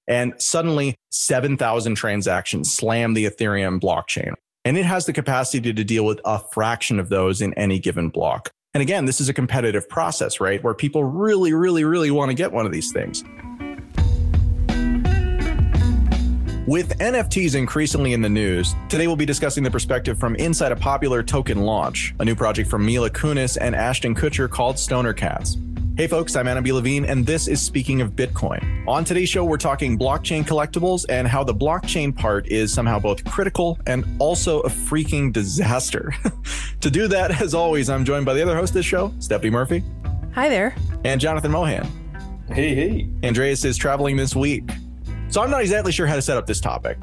And suddenly 7,000 transactions slam the Ethereum blockchain. And it has the capacity to deal with a fraction of those in any given block. And again, this is a competitive process, right? Where people really, really, really want to get one of these things. With NFTs increasingly in the news, today we'll be discussing the perspective from inside a popular token launch, a new project from Mila Kunis and Ashton Kutcher called Stoner Cats. Hey folks, I'm Anna B. Levine, and this is Speaking of Bitcoin. On today's show, we're talking blockchain collectibles and how the blockchain part is somehow both critical and also a freaking disaster. To do that, as always, I'm joined by the other host of this show, Stephanie Murphy. Hi there. And Jonathan Mohan. Hey. Andreas is traveling this week. So I'm not exactly sure how to set up this topic.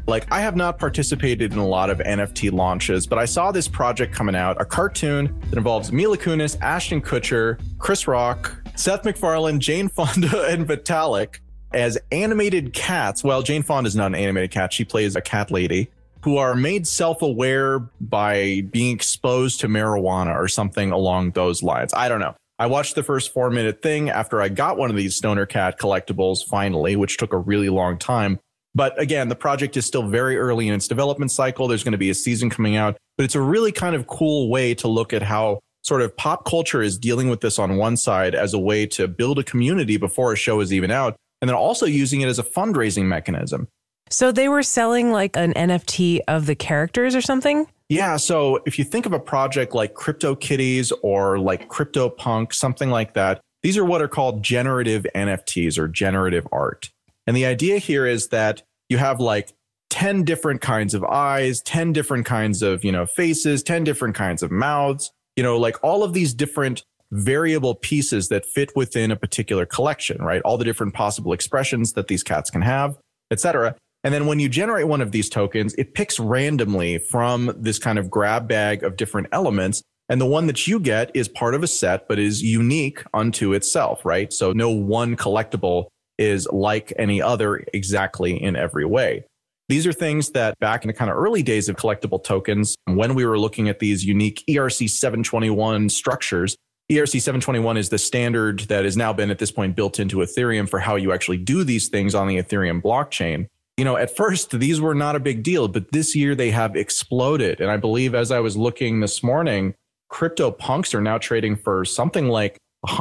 I have not participated in a lot of NFT launches, but I saw this project coming out, a cartoon that involves Mila Kunis, Ashton Kutcher, Chris Rock, Seth MacFarlane, Jane Fonda, and Vitalik as animated cats. Well, Jane Fonda is not an animated cat. She plays a cat lady who are made self-aware by being exposed to marijuana or something along those lines. I don't know. I watched the first 4-minute thing after I got one of these Stoner Cat collectibles finally, which took a really long time. But again, the project is still very early in its development cycle. There's going to be a season coming out, but it's a really kind of cool way to look at how sort of pop culture is dealing with this on one side as a way to build a community before a show is even out, and then also using it as a fundraising mechanism. So they were selling like an NFT of the characters or something? Yeah. So if you think of a project like CryptoKitties or like CryptoPunk, something like that, these are what are called generative NFTs or generative art. And the idea here is that you have like 10 different kinds of eyes, 10 different kinds of, faces, 10 different kinds of mouths, like all of these different variable pieces that fit within a particular collection, right? All the different possible expressions that these cats can have, etc. And then when you generate one of these tokens, it picks randomly from this kind of grab bag of different elements. And the one that you get is part of a set, but is unique unto itself, right? So no one collectible is like any other exactly in every way. These are things that back in the kind of early days of collectible tokens, when we were looking at these unique ERC 721 structures, ERC 721 is the standard that has now been at this point built into Ethereum for how you actually do these things on the Ethereum blockchain. At first, these were not a big deal, but this year they have exploded. And I believe as I was looking this morning, CryptoPunks are now trading for something like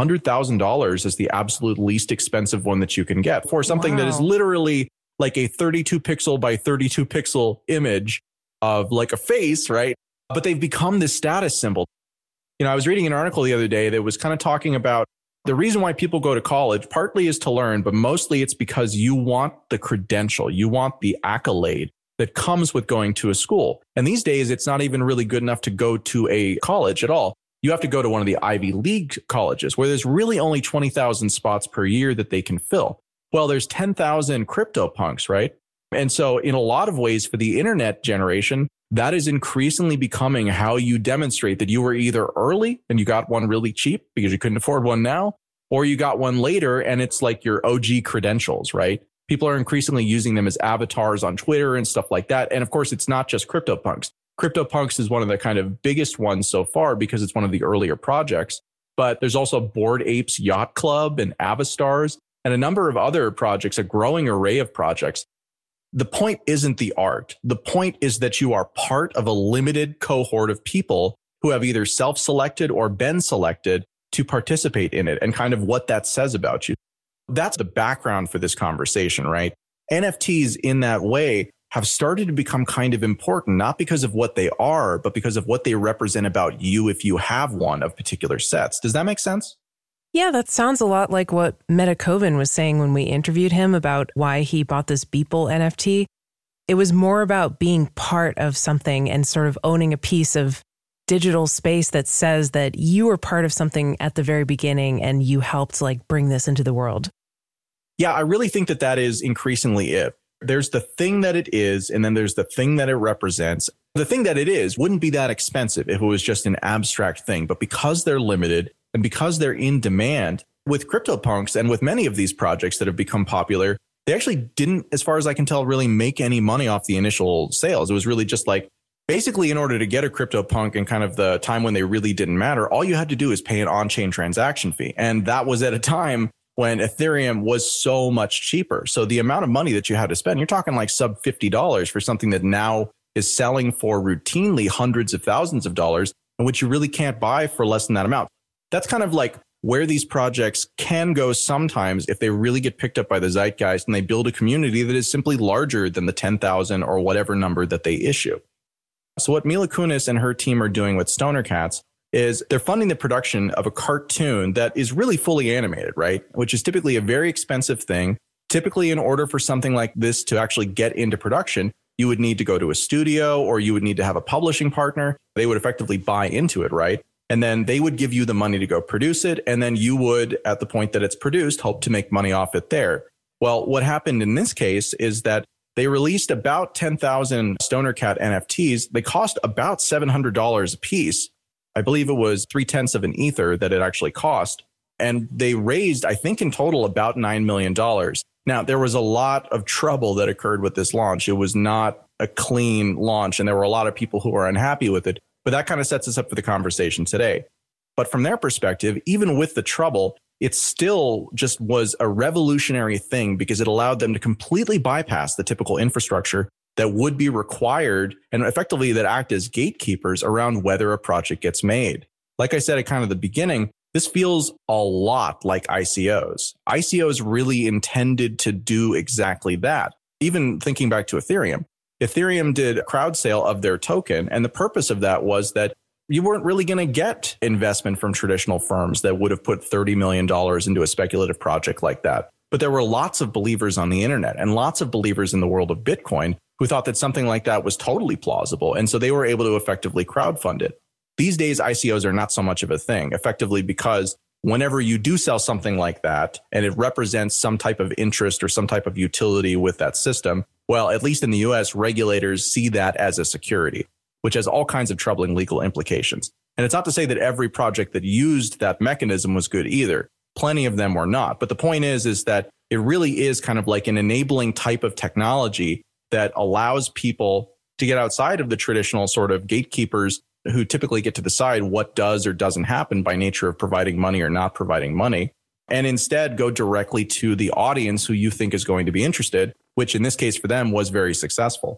$100,000 as the absolute least expensive one that you can get for something that is literally like a 32 pixel by 32 pixel image of like a face, right? But they've become this status symbol. I was reading an article the other day that was kind of talking about the reason why people go to college partly is to learn, but mostly it's because you want the credential, you want the accolade that comes with going to a school. And these days, it's not even really good enough to go to a college at all. You have to go to one of the Ivy League colleges where there's really only 20,000 spots per year that they can fill. Well, there's 10,000 CryptoPunks, right? And so in a lot of ways for the internet generation, that is increasingly becoming how you demonstrate that you were either early and you got one really cheap because you couldn't afford one now, or you got one later and it's like your OG credentials, right? People are increasingly using them as avatars on Twitter and stuff like that. And of course, it's not just CryptoPunks. CryptoPunks is one of the kind of biggest ones so far because it's one of the earlier projects. But there's also Bored Apes Yacht Club and Avastars and a number of other projects, a growing array of projects. The point isn't the art. The point is that you are part of a limited cohort of people who have either self-selected or been selected to participate in it and kind of what that says about you. That's the background for this conversation, right? NFTs in that way have started to become kind of important, not because of what they are, but because of what they represent about you if you have one of particular sets. Does that make sense? Yeah, that sounds a lot like what Meta Koven was saying when we interviewed him about why he bought this Beeple NFT. It was more about being part of something and sort of owning a piece of digital space that says that you were part of something at the very beginning and you helped bring this into the world. Yeah, I really think that is increasingly it. There's the thing that it is, and then there's the thing that it represents. The thing that it is wouldn't be that expensive if it was just an abstract thing, but because they're limited and because they're in demand with CryptoPunks and with many of these projects that have become popular, they actually didn't, as far as I can tell, really make any money off the initial sales. It was really just basically in order to get a CryptoPunk in kind of the time when they really didn't matter, all you had to do is pay an on-chain transaction fee. And that was at a time when Ethereum was so much cheaper. So the amount of money that you had to spend, you're talking like sub $50 for something that now is selling for routinely hundreds of thousands of dollars, and which you really can't buy for less than that amount. That's kind of like where these projects can go sometimes if they really get picked up by the zeitgeist and they build a community that is simply larger than the 10,000 or whatever number that they issue. So what Mila Kunis and her team are doing with Stoner Cats is they're funding the production of a cartoon that is really fully animated, right? Which is typically a very expensive thing. Typically, in order for something like this to actually get into production, you would need to go to a studio or you would need to have a publishing partner. They would effectively buy into it, right? And then they would give you the money to go produce it. And then you would, at the point that it's produced, hope to make money off it there. Well, what happened in this case is that they released about 10,000 Stoner Cat NFTs. They cost about $700 a piece. I believe it was 0.3 of an ether that it actually cost. And they raised, I think in total, about $9 million. Now, there was a lot of trouble that occurred with this launch. It was not a clean launch, and there were a lot of people who were unhappy with it. But that kind of sets us up for the conversation today. But from their perspective, even with the trouble, it still just was a revolutionary thing because it allowed them to completely bypass the typical infrastructure that would be required and effectively that act as gatekeepers around whether a project gets made. Like I said at kind of the beginning, this feels a lot like ICOs. ICOs really intended to do exactly that. Even thinking back to Ethereum, Ethereum did a crowd sale of their token. And the purpose of that was that you weren't really going to get investment from traditional firms that would have put $30 million into a speculative project like that. But there were lots of believers on the internet and lots of believers in the world of Bitcoin who thought that something like that was totally plausible. And so they were able to effectively crowdfund it. These days, ICOs are not so much of a thing, effectively because whenever you do sell something like that and it represents some type of interest or some type of utility with that system, well, at least in the US, regulators see that as a security, which has all kinds of troubling legal implications. And it's not to say that every project that used that mechanism was good either. Plenty of them were not. But the point is that it really is kind of like an enabling type of technology that allows people to get outside of the traditional sort of gatekeepers who typically get to decide what does or doesn't happen by nature of providing money or not providing money, and instead go directly to the audience who you think is going to be interested, which in this case for them was very successful.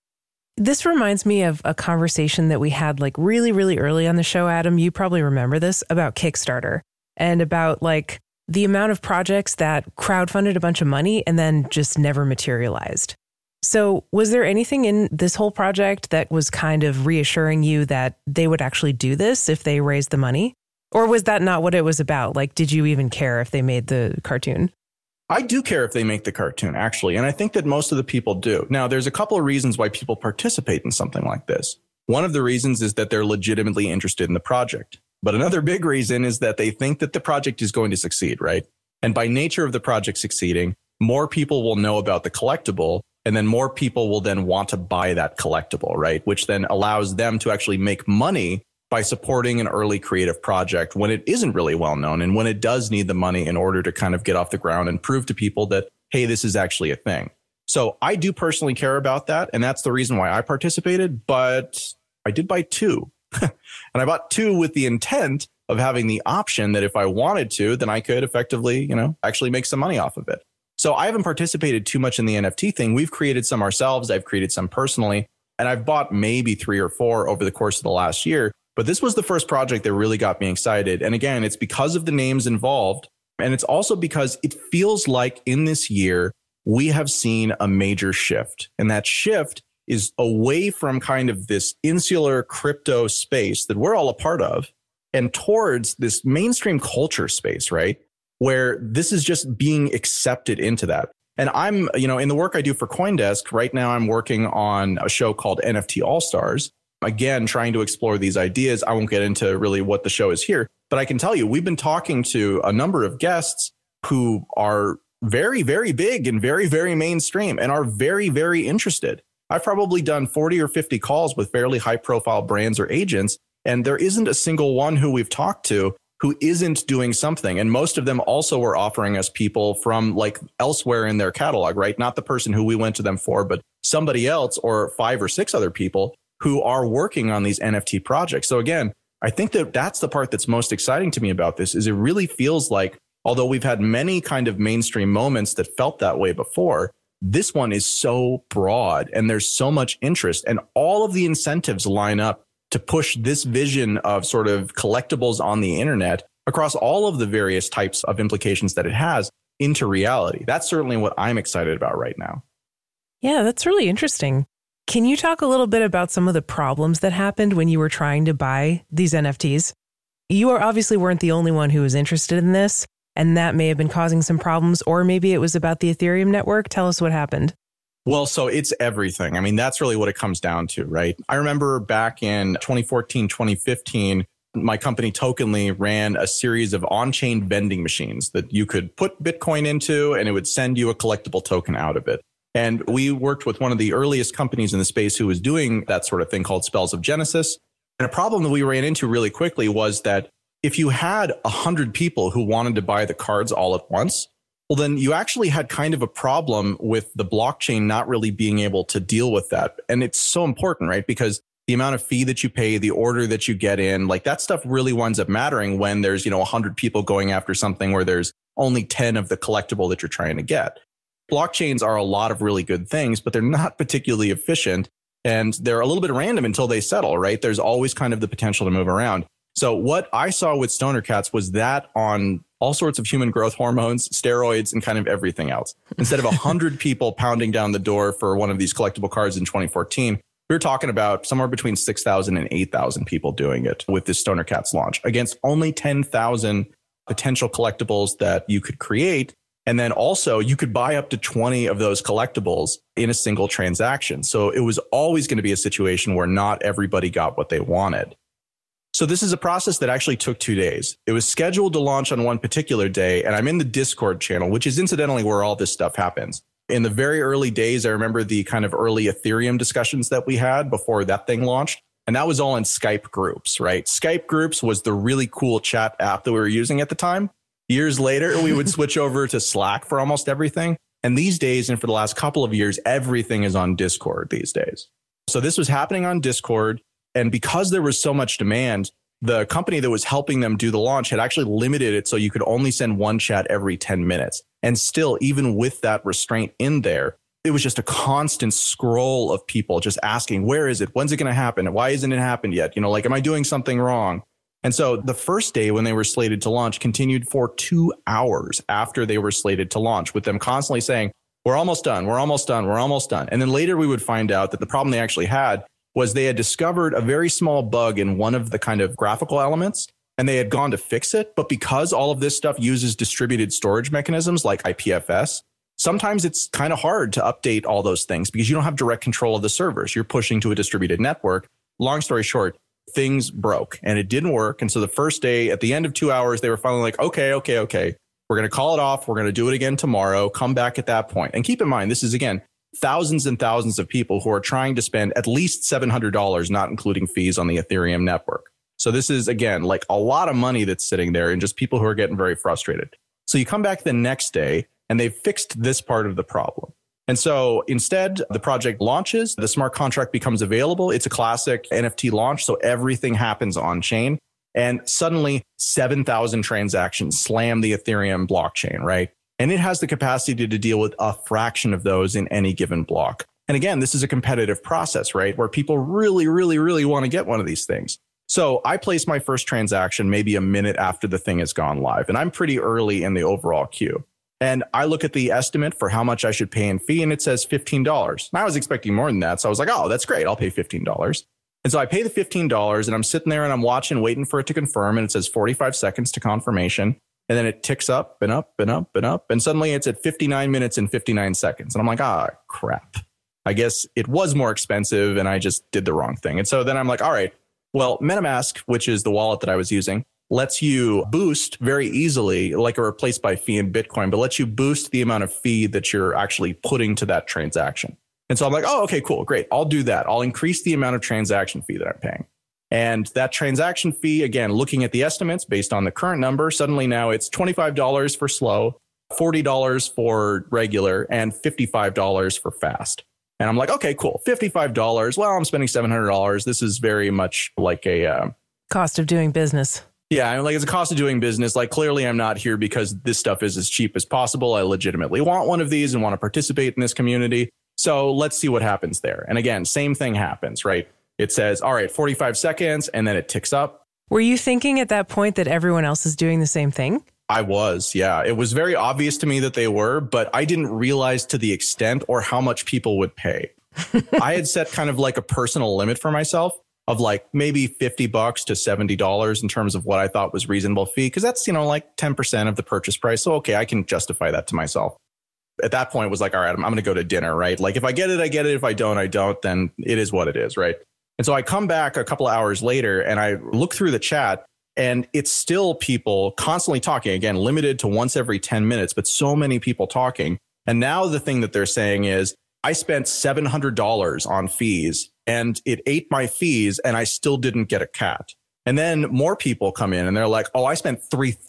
This reminds me of a conversation that we had like really, really early on the show, Adam. You probably remember this, about Kickstarter and about like the amount of projects that crowdfunded a bunch of money and then just never materialized. So was there anything in this whole project that was kind of reassuring you that they would actually do this if they raised the money? Or was that not what it was about? Like, did you even care if they made the cartoon? I do care if they make the cartoon, actually. And I think that most of the people do. Now, there's a couple of reasons why people participate in something like this. One of the reasons is that they're legitimately interested in the project. But another big reason is that they think that the project is going to succeed, right? And by nature of the project succeeding, more people will know about the collectible. And then more people will then want to buy that collectible, right? Which then allows them to actually make money by supporting an early creative project when it isn't really well known and when it does need the money in order to kind of get off the ground and prove to people that, hey, this is actually a thing. So I do personally care about that. And that's the reason why I participated. But I did buy 2. And I bought 2 with the intent of having the option that if I wanted to, then I could effectively, actually make some money off of it. So I haven't participated too much in the NFT thing. We've created some ourselves. I've created some personally, and I've bought maybe 3 or 4 over the course of the last year. But this was the first project that really got me excited. And again, it's because of the names involved. And it's also because it feels like in this year, we have seen a major shift. And that shift is away from kind of this insular crypto space that we're all a part of and towards this mainstream culture space, right? Where this is just being accepted into that. And I'm, in the work I do for CoinDesk, right now I'm working on a show called NFT All-Stars. Again, trying to explore these ideas. I won't get into really what the show is here, but I can tell you, we've been talking to a number of guests who are very, very big and very, very mainstream and are very, very interested. I've probably done 40 or 50 calls with fairly high profile brands or agents, and there isn't a single one who we've talked to who isn't doing something. And most of them also were offering us people from like elsewhere in their catalog, right? Not the person who we went to them for, but somebody else or 5 or 6 other people who are working on these NFT projects. So again, I think that that's the part that's most exciting to me about this is it really feels like although we've had many kind of mainstream moments that felt that way before, this one is so broad and there's so much interest, and all of the incentives line up to push this vision of sort of collectibles on the internet across all of the various types of implications that it has into reality. That's certainly what I'm excited about right now. Yeah, that's really interesting. Can you talk a little bit about some of the problems that happened when you were trying to buy these NFTs? You obviously weren't the only one who was interested in this, and that may have been causing some problems, or maybe it was about the Ethereum network. Tell us what happened. Well, so it's everything. I mean, that's really what it comes down to, right? I remember back in 2014, 2015, my company Tokenly ran a series of on-chain vending machines that you could put Bitcoin into, and it would send you a collectible token out of it. And we worked with one of the earliest companies in the space who was doing that sort of thing called Spells of Genesis. And a problem that we ran into really quickly was that if you had 100 people who wanted to buy the cards all at once, well, then you actually had kind of a problem with the blockchain not really being able to deal with that. And it's so important, right? Because the amount of fee that you pay, the order that you get in, like that stuff really winds up mattering when there's, 100 people going after something where there's only 10 of the collectible that you're trying to get. Blockchains are a lot of really good things, but they're not particularly efficient, and they're a little bit random until they settle, right? There's always kind of the potential to move around. So what I saw with Stoner Cats was that on all sorts of human growth hormones, steroids, and kind of everything else. Instead of 100 people pounding down the door for one of these collectible cards in 2014, we were talking about somewhere between 6,000 and 8,000 people doing it with this Stoner Cats launch against only 10,000 potential collectibles that you could create. And then also you could buy up to 20 of those collectibles in a single transaction. So it was always going to be a situation where not everybody got what they wanted. So this is a process that actually took 2 days. It was scheduled to launch on one particular day, and I'm in the Discord channel, which is incidentally where all this stuff happens. In the very early days, I remember the kind of early Ethereum discussions that we had before that thing launched. And that was all in Skype groups, right? Skype groups was the really cool chat app that we were using at the time. Years later, we would switch over to Slack for almost everything. And these days, and for the last couple of years, everything is on Discord these days. So this was happening on Discord. And because there was so much demand, the company that was helping them do the launch had actually limited it so you could only send one chat every 10 minutes. And still, even with that restraint in there, it was just a constant scroll of people just asking, where is it? When's it going to happen? Why isn't it happened yet? Am I doing something wrong? And so the first day when they were slated to launch continued for 2 hours after they were slated to launch, with them constantly saying, we're almost done, we're almost done, we're almost done. And then later we would find out that the problem they actually had was they had discovered a very small bug in one of the kind of graphical elements, and they had gone to fix it. But because all of this stuff uses distributed storage mechanisms like IPFS, sometimes it's kind of hard to update all those things because you don't have direct control of the servers. You're pushing to a distributed network. Long story short, things broke and it didn't work. And so the first day, at the end of 2 hours, they were finally like, okay. We're going to call it off. We're going to do it again tomorrow. Come back at that point. And keep in mind, this is, again, thousands and thousands of people who are trying to spend at least $700, not including fees on the Ethereum network. So this is, again, like a lot of money that's sitting there and just people who are getting very frustrated. So you come back the next day and they've fixed this part of the problem. And so instead, the project launches, the smart contract becomes available. It's a classic NFT launch. So everything happens on chain. And suddenly 7,000 transactions slam the Ethereum blockchain, right? And it has the capacity to deal with a fraction of those in any given block. And again, this is a competitive process, right? Where people really, really, really want to get one of these things. So I place my first transaction maybe a minute after the thing has gone live. And I'm pretty early in the overall queue. And I look at the estimate for how much I should pay in fee, and it says $15. And I was expecting more than that. So I was like, oh, that's great. I'll pay $15. And so I pay the $15 and I'm sitting there and I'm watching, waiting for it to confirm. And it says 45 seconds to confirmation. And then it ticks up and up and up and up. And suddenly it's at 59 minutes and 59 seconds. And I'm like, crap. I guess it was more expensive and I just did the wrong thing. And so then I'm like, all right, well, MetaMask, which is the wallet that I was using, lets you boost very easily, like a replace by fee in Bitcoin, but lets you boost the amount of fee that you're actually putting to that transaction. And so I'm like, oh, okay, cool, great. I'll do that. I'll increase the amount of transaction fee that I'm paying. And that transaction fee, again, looking at the estimates based on the current number, suddenly now it's $25 for slow, $40 for regular, and $55 for fast. And I'm like, okay, cool. $55. Well, I'm spending $700. This is very much like a cost of doing business. Yeah, I'm like, it's a cost of doing business. Like, clearly I'm not here because this stuff is as cheap as possible. I legitimately want one of these and want to participate in this community. So let's see what happens there. And again, same thing happens, right? It says, all right, 45 seconds, and then it ticks up. Were you thinking at that point that everyone else is doing the same thing? I was, yeah. It was very obvious to me that they were, but I didn't realize to the extent or how much people would pay. I had set kind of like a personal limit for myself of like maybe $50 to $70 in terms of what I thought was reasonable fee. Cause that's, like 10% of the purchase price. So, okay, I can justify that to myself. At that point it was like, all right, I'm going to go to dinner, right? Like if I get it, I get it. If I don't, I don't, then it is what it is. Right. And so I come back a couple of hours later and I look through the chat and it's still people constantly talking, again, limited to once every 10 minutes, but so many people talking. And now the thing that they're saying is I spent $700 on fees and it ate my fees and I still didn't get a cat. And then more people come in and they're like, oh, I spent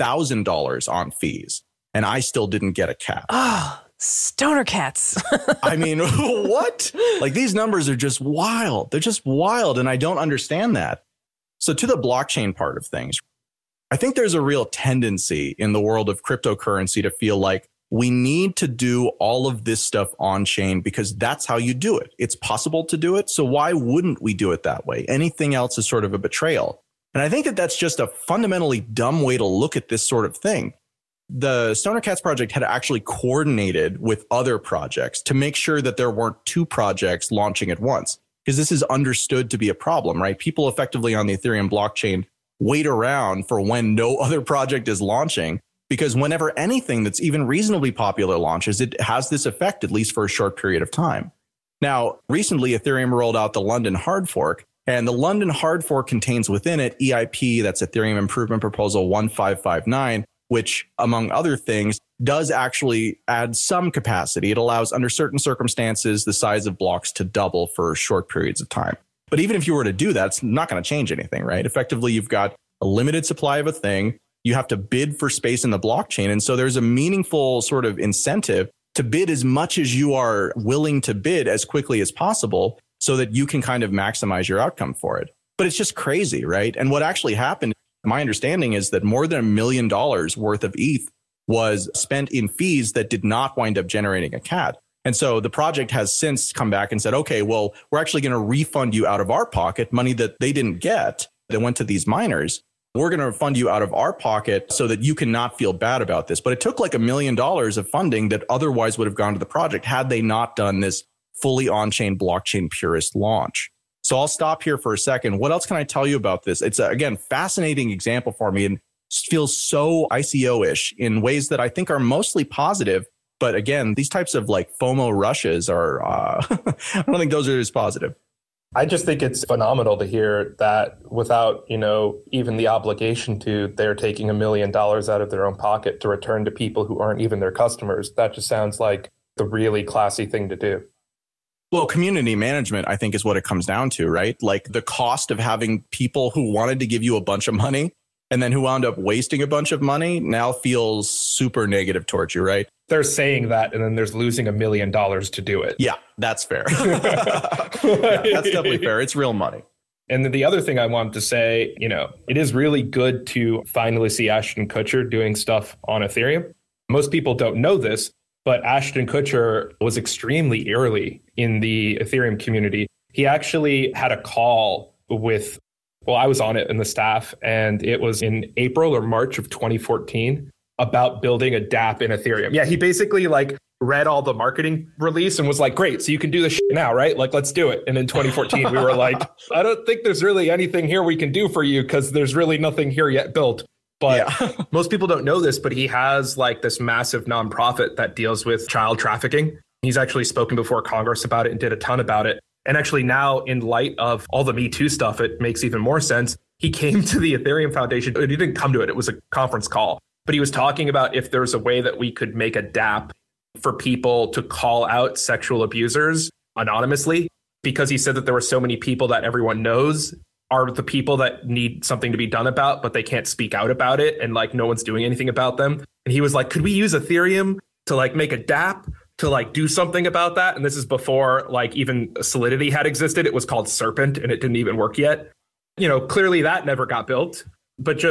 $3,000 on fees and I still didn't get a cat. Oh, stoner cats. I mean, what? Like these numbers are just wild. They're just wild. And I don't understand that. So to the blockchain part of things, I think there's a real tendency in the world of cryptocurrency to feel like we need to do all of this stuff on chain because that's how you do it. It's possible to do it. So why wouldn't we do it that way? Anything else is sort of a betrayal. And I think that that's just a fundamentally dumb way to look at this sort of thing. The Stoner Cats project had actually coordinated with other projects to make sure that there weren't two projects launching at once, because this is understood to be a problem, right? People effectively on the Ethereum blockchain wait around for when no other project is launching, because whenever anything that's even reasonably popular launches, it has this effect, at least for a short period of time. Now, recently, Ethereum rolled out the London hard fork, and the London hard fork contains within it EIP, that's Ethereum Improvement Proposal 1559, which, among other things, does actually add some capacity. It allows, under certain circumstances, the size of blocks to double for short periods of time. But even if you were to do that, it's not going to change anything, right? Effectively, you've got a limited supply of a thing. You have to bid for space in the blockchain. And so there's a meaningful sort of incentive to bid as much as you are willing to bid as quickly as possible so that you can kind of maximize your outcome for it. But it's just crazy, right? And what actually happened, my understanding is that more than $1 million worth of ETH was spent in fees that did not wind up generating a cat. And so the project has since come back and said, okay, well, we're actually going to refund you out of our pocket money that they didn't get that went to these miners. We're going to fund you out of our pocket so that you can not feel bad about this. But it took like $1 million of funding that otherwise would have gone to the project had they not done this fully on-chain blockchain purist launch. So I'll stop here for a second. What else can I tell you about this? It's, again, fascinating example for me and feels so ICO-ish in ways that I think are mostly positive. But again, these types of like FOMO rushes are, I don't think those are as positive. I just think it's phenomenal to hear that without, even the obligation to, they're taking $1 million out of their own pocket to return to people who aren't even their customers. That just sounds like the really classy thing to do. Well, community management, I think, is what it comes down to, right? Like the cost of having people who wanted to give you a bunch of money and then who wound up wasting a bunch of money now feels super negative towards you, right? They're saying that, and then there's losing $1 million to do it. Yeah, that's fair. That's definitely fair. It's real money. And then the other thing I wanted to say, it is really good to finally see Ashton Kutcher doing stuff on Ethereum. Most people don't know this, but Ashton Kutcher was extremely early in the Ethereum community. He actually had a call with, I was on it in the staff, and it was in April or March of 2014 about building a dApp in Ethereum. Yeah, he basically read all the marketing release and was like, great, so you can do this shit now, right? Let's do it. And in 2014, we were like, I don't think there's really anything here we can do for you because there's really nothing here yet built. But most people don't know this, but he has this massive nonprofit that deals with child trafficking. He's actually spoken before Congress about it and did a ton about it. And actually now, in light of all the Me Too stuff, it makes even more sense. He came to the Ethereum Foundation. He didn't come to it. It was a conference call. But he was talking about if there's a way that we could make a dApp for people to call out sexual abusers anonymously, because he said that there were so many people that everyone knows are the people that need something to be done about, but they can't speak out about it. And no one's doing anything about them. And he was like, could we use Ethereum to make a dApp to do something about that? And this is before even Solidity had existed. It was called Serpent and it didn't even work yet. Clearly that never got built, but just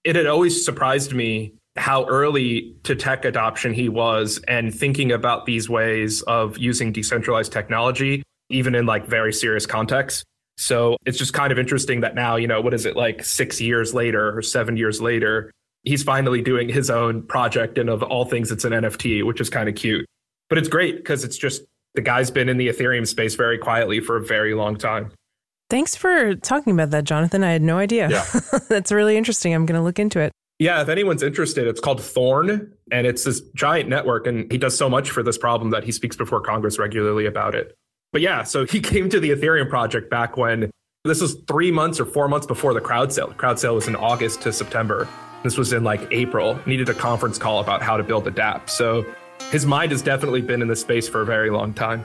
it had always surprised me how early to tech adoption he was and thinking about these ways of using decentralized technology, even in like very serious contexts. So it's just kind of interesting that now, what is it, like 6 years later or 7 years later, he's finally doing his own project. And of all things, it's an NFT, which is kind of cute. But it's great because it's just the guy's been in the Ethereum space very quietly for a very long time. Thanks for talking about that, Jonathan. I had no idea. Yeah. That's really interesting. I'm going to look into it. Yeah, if anyone's interested, it's called Thorn, and it's this giant network, and he does so much for this problem that he speaks before Congress regularly about it. But yeah, so he came to the Ethereum project back when, this was 3 months or 4 months before the crowd sale. The crowd sale was in August to September. This was in like April. Needed a conference call about how to build a dApp. So his mind has definitely been in this space for a very long time.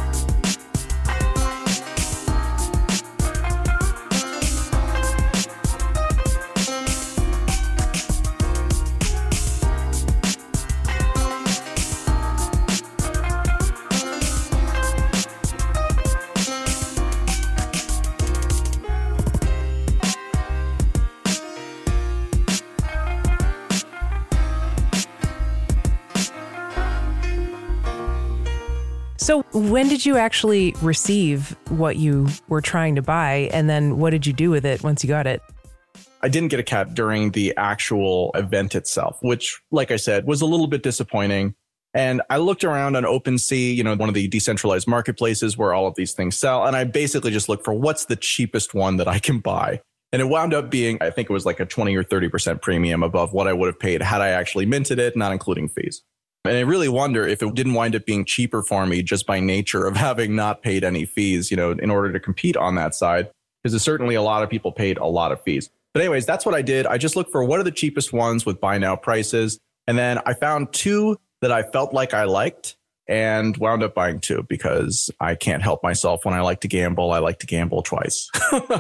So when did you actually receive what you were trying to buy? And then what did you do with it once you got it? I didn't get a cat during the actual event itself, which, like I said, was a little bit disappointing. And I looked around on OpenSea, one of the decentralized marketplaces where all of these things sell. And I basically just looked for what's the cheapest one that I can buy. And it wound up being, I think it was like a 20 or 30% premium above what I would have paid had I actually minted it, not including fees. And I really wonder if it didn't wind up being cheaper for me just by nature of having not paid any fees, in order to compete on that side, because there's certainly a lot of people paid a lot of fees. But anyways, that's what I did. I just looked for what are the cheapest ones with buy now prices. And then I found two that I felt like I liked and wound up buying two because I can't help myself. When I like to gamble twice.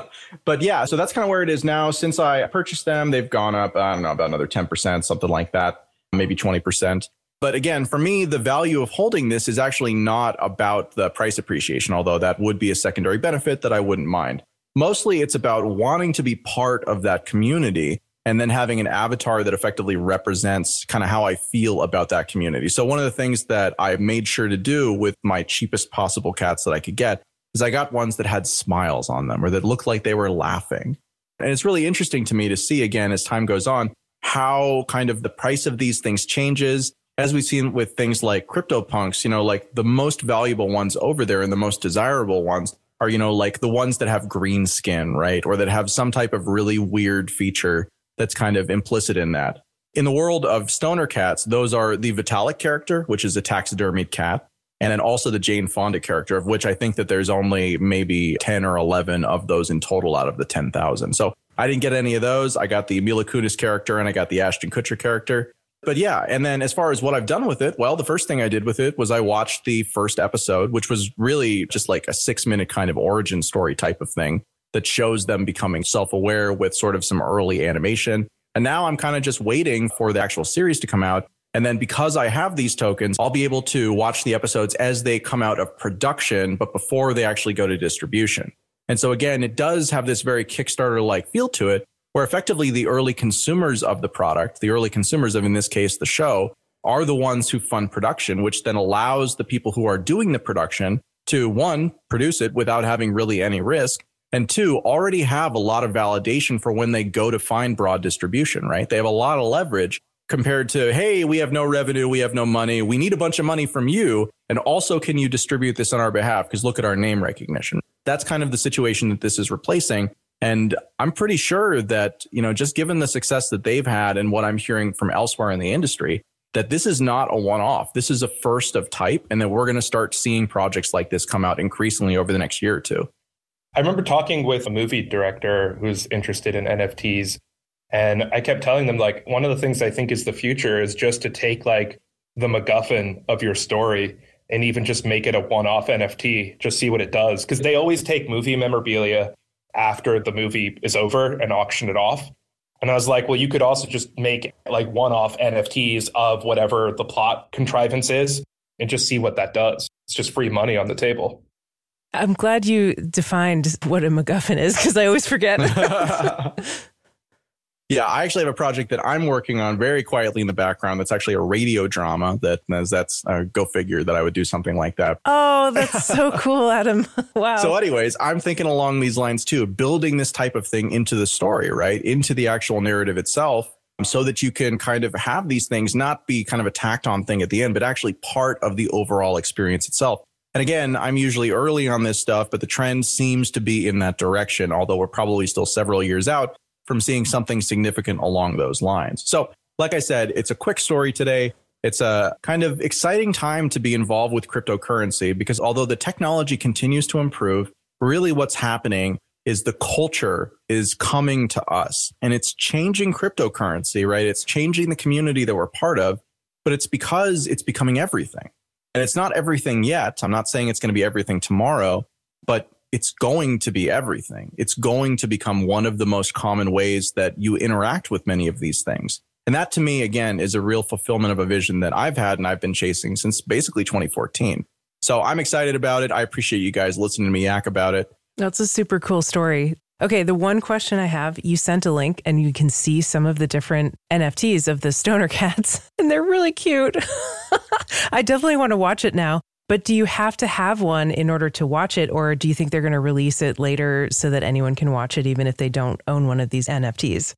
But yeah, so that's kind of where it is now. Since I purchased them, they've gone up, I don't know, about another 10%, something like that, maybe 20%. But again, for me, the value of holding this is actually not about the price appreciation, although that would be a secondary benefit that I wouldn't mind. Mostly it's about wanting to be part of that community and then having an avatar that effectively represents kind of how I feel about that community. So one of the things that I made sure to do with my cheapest possible cats that I could get is I got ones that had smiles on them or that looked like they were laughing. And it's really interesting to me to see, again, as time goes on, how kind of the price of these things changes. As we've seen with things like CryptoPunks, like the most valuable ones over there and the most desirable ones are, like the ones that have green skin, right? Or that have some type of really weird feature that's kind of implicit in that. In the world of stoner cats, those are the Vitalik character, which is a taxidermied cat, and then also the Jane Fonda character, of which I think that there's only maybe 10 or 11 of those in total out of the 10,000. So I didn't get any of those. I got the Mila Kunis character and I got the Ashton Kutcher character. But yeah, and then as far as what I've done with it, well, the first thing I did with it was I watched the first episode, which was really just like a 6-minute kind of origin story type of thing that shows them becoming self-aware with sort of some early animation. And now I'm kind of just waiting for the actual series to come out. And then because I have these tokens, I'll be able to watch the episodes as they come out of production, but before they actually go to distribution. And so again, it does have this very Kickstarter-like feel to it, where effectively the early consumers of the product, the early consumers of, in this case, the show, are the ones who fund production, which then allows the people who are doing the production to, one, produce it without having really any risk, and two, already have a lot of validation for when they go to find broad distribution, right? They have a lot of leverage compared to, hey, we have no revenue, we have no money, we need a bunch of money from you, and also can you distribute this on our behalf? Because look at our name recognition. That's kind of the situation that this is replacing. And I'm pretty sure that, just given the success that they've had and what I'm hearing from elsewhere in the industry, that this is not a one-off. This is a first of type, and that we're going to start seeing projects like this come out increasingly over the next year or two. I remember talking with a movie director who's interested in NFTs, and I kept telling them, like, one of the things I think is the future is just to take like the MacGuffin of your story and even just make it a one-off NFT, just see what it does. Because they always take movie memorabilia after the movie is over and auction it off. And I was like, well, you could also just make like one-off NFTs of whatever the plot contrivance is and just see what that does. It's just free money on the table. I'm glad you defined what a MacGuffin is because I always forget. Yeah, I actually have a project that I'm working on very quietly in the background. That's actually a radio drama. That's go figure that I would do something like that. Oh, that's so cool, Adam. Wow. So anyways, I'm thinking along these lines too, building this type of thing into the story, right? Into the actual narrative itself, so that you can kind of have these things not be kind of a tacked on thing at the end, but actually part of the overall experience itself. And again, I'm usually early on this stuff, but the trend seems to be in that direction, although we're probably still several years out from seeing something significant along those lines. So like I said, it's a quick story today. It's a kind of exciting time to be involved with cryptocurrency because although the technology continues to improve, really what's happening is the culture is coming to us and it's changing cryptocurrency, right? It's changing the community that we're part of, but it's because it's becoming everything. And it's not everything yet. I'm not saying it's going to be everything tomorrow, but it's going to be everything. It's going to become one of the most common ways that you interact with many of these things. And that to me, again, is a real fulfillment of a vision that I've had and I've been chasing since basically 2014. So I'm excited about it. I appreciate you guys listening to me yak about it. That's a super cool story. Okay, the one question I have, you sent a link and you can see some of the different NFTs of the stoner cats, and they're really cute. I definitely want to watch it now. But do you have to have one in order to watch it, or do you think they're going to release it later so that anyone can watch it, even if they don't own one of these NFTs?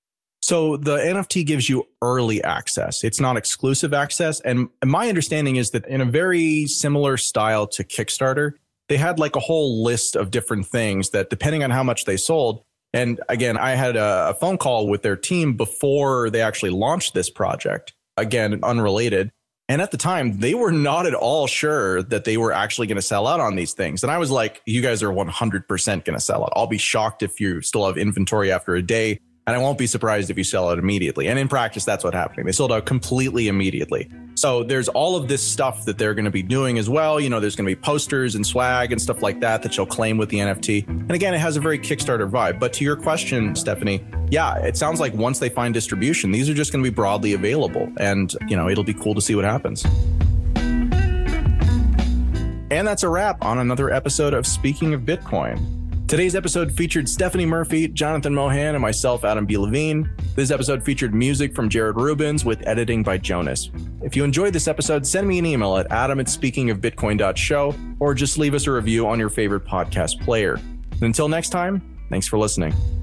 So the NFT gives you early access. It's not exclusive access. And my understanding is that in a very similar style to Kickstarter, they had like a whole list of different things that depending on how much they sold. And again, I had a phone call with their team before they actually launched this project. Again, unrelated. And at the time, they were not at all sure that they were actually going to sell out on these things. And I was like, you guys are 100% going to sell out. I'll be shocked if you still have inventory after a day. And I won't be surprised if you sell out immediately. And in practice, that's what's happening. They sold out completely immediately. So there's all of this stuff that they're going to be doing as well. You know, there's going to be posters and swag and stuff like that you'll claim with the NFT. And again, it has a very Kickstarter vibe. But to your question, Stephanie, yeah, it sounds like once they find distribution, these are just going to be broadly available. And, you know, it'll be cool to see what happens. And that's a wrap on another episode of Speaking of Bitcoin. Today's episode featured Stephanie Murphy, Jonathan Mohan, and myself, Adam B. Levine. This episode featured music from Jared Rubens with editing by Jonas. If you enjoyed this episode, send me an email at adam@speakingofbitcoin.show or just leave us a review on your favorite podcast player. And until next time, thanks for listening.